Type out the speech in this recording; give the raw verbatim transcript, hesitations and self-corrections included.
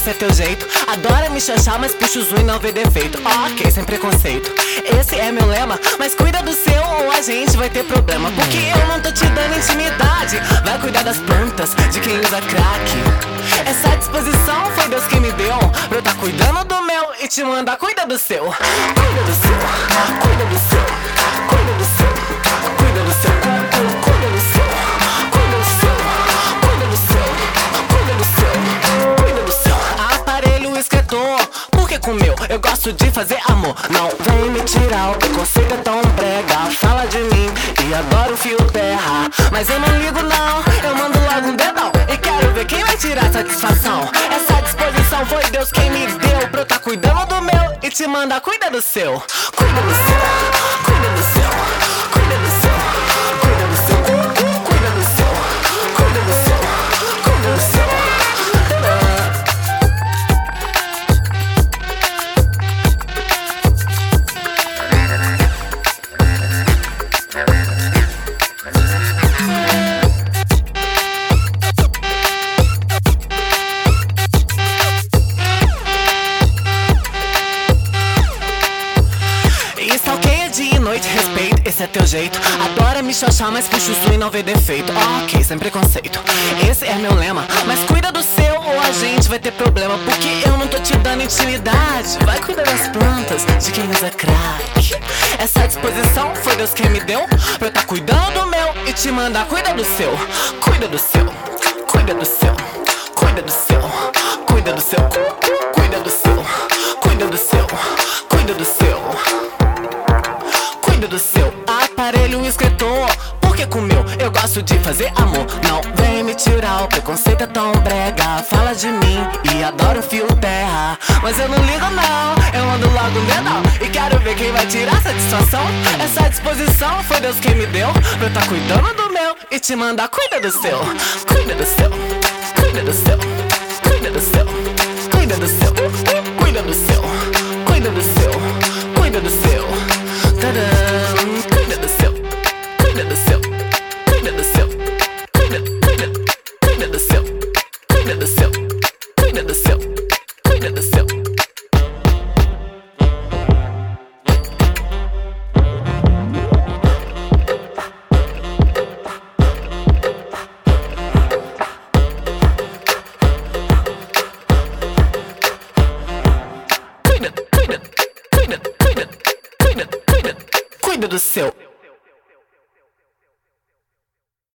esse é teu jeito. Adora me chachar, mas puxa o zoom e não vê defeito. Ok, sem preconceito, esse é meu lema. Mas cuida do seu ou a gente vai ter problema. Porque eu não tô te dando intimidade. Vai cuidar das plantas, de quem usa crack. Essa disposição foi Deus que me deu pra eu tá cuidando do meu e te mandar cuida do seu. Cuida do seu, cuida do seu, cuida do seu, cuida do seu, cuida do seu, cuida do seu, cuida do seu, cuida do seu, cuida do seu. Aparelho escritor, porque com meu eu gosto de fazer amor. Não vem me tirar, o preconceito é tão brega. Fala de mim e adoro o fio terra. Mas eu não ligo não, eu mando logo um dedão e quero ver quem vai tirar satisfação. Essa disposição foi Deus quem me deu pra eu tá cuidando do meu e te mandar cuida do seu. Cuida do seu, cuida do seu, cuida do seu, cuida do seu, cuida do seu, cuida do seu, cuida do seu. Stalkeia dia e noite, respeito, esse é teu jeito. Adora me chachar, mas puxa o zoom e não vê defeito. Ok, sem preconceito, esse é meu lema. Mas cuida do seu ou a gente vai ter problema. Porque eu não tô te dando intimidade. Vai cuidar das plantas, de quem usa crack. Essa disposição foi Deus quem me deu pra eu tá cuidando do meu e te mandar cuida do seu. Cuida do seu, cuida do seu, cuida do seu, cuida do seu, cuida do seu, cuida do seu, cuida do seu, cuida do seu. Aparelho escritor, porque com meu eu gosto de fazer amor. Não vem me tirar, o preconceito é tão brega. Fala de mim e adoro fio terra. Mas eu não ligo não, eu mando logo um dedão e quero ver quem vai tirar satisfação. Essa disposição foi Deus quem me deu pra eu tá cuidando do meu e te mandar cuida do seu. Cuida do seu, cuida do seu, cuida do seu, cuida do seu, cuida do seu, cuida do seu, cuida do seu. Tadam, cuida do seu, cuida do seu, cuida do seu, cuida, cuida, cuida do seu, cuida do seu, cuida do seu, cuida do seu. Cuida, cuida, cuida, cuida, cuida, cuida do seu.